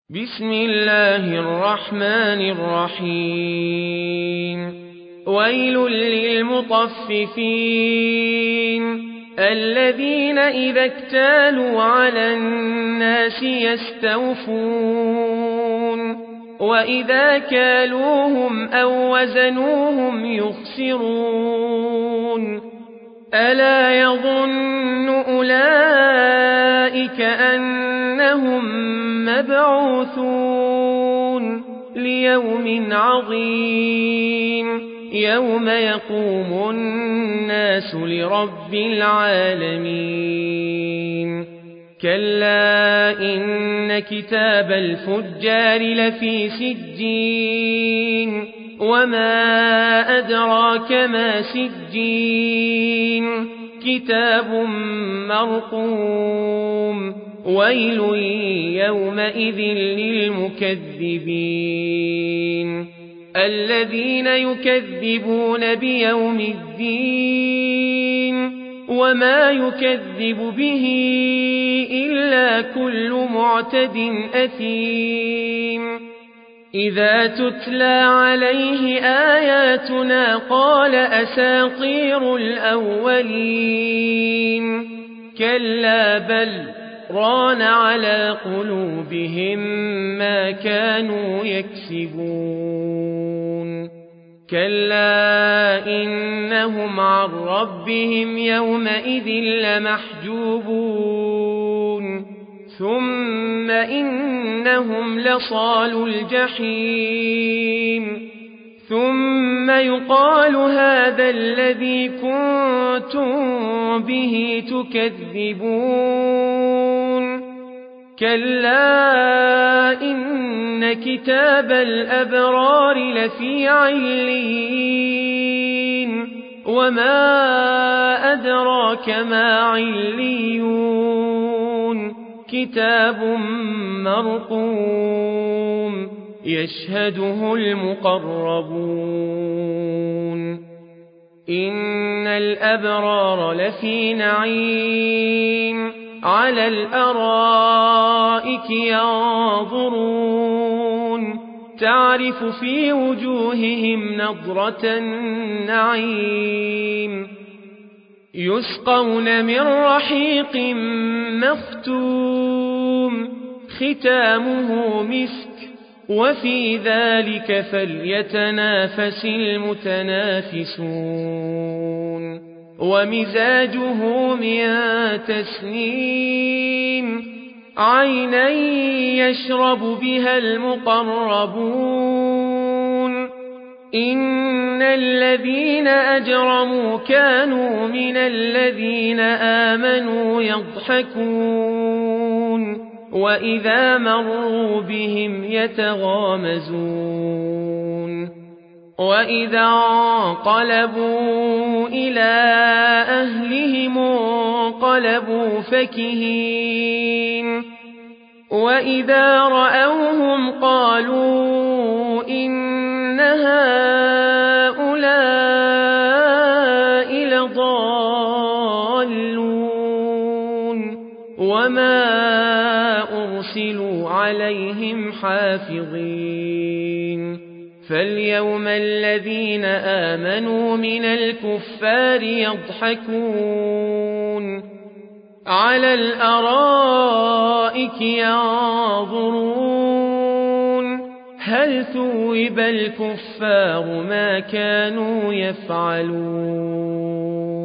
بسم الله الرحمن الرحيم ويل للمطففين الذين إذا اكتالوا على الناس يستوفون وإذا كالوهم أو وزنوهم يخسرون ألا يظن أولئك أنهم مبعوثون ليوم عظيم يوم يقوم الناس لرب العالمين كلا إن كتاب الفجار لفي سجين وما أدراك ما سجين كتاب مرقوم ويل يومئذ للمكذبين الذين يكذبون بيوم الدين وما يكذب به إلا كل معتد أثيم إذا تتلى عليه آياتنا قال أساطير الأولين كلا بل ران على قلوبهم ما كانوا يكسبون كلا إنهم عن ربهم يومئذ لمحجوبون ثم إنهم لصالو الجحيم ثم يقال هذا الذي كنتم به تكذبون كلا إن كتاب الأبرار لفي عليين وما أدراك ما عليون كتاب مرقوم يشهده المقربون إن الأبرار لفي نعيم على الأرائك ينظرون تعرف في وجوههم نضرة النعيم يسقون من رحيق مختوم ختامه مسك وفي ذلك فليتنافس المتنافسون ومزاجه من تسنيم عينا يشرب بها المقربون إن الذين أجرموا كانوا من الذين آمنوا يضحكون وإذا مروا بهم يتغامزون وإذا انقلبوا إلى أهلهم انقلبوا فكهين وإذا رأوهم قالوا إن هؤلاء لضالون وما أرسلوا عليهم حافظين فاليوم الذين آمنوا من الكفار يضحكون على الأرائك ينظرون هل ثوب الكفار ما كانوا يفعلون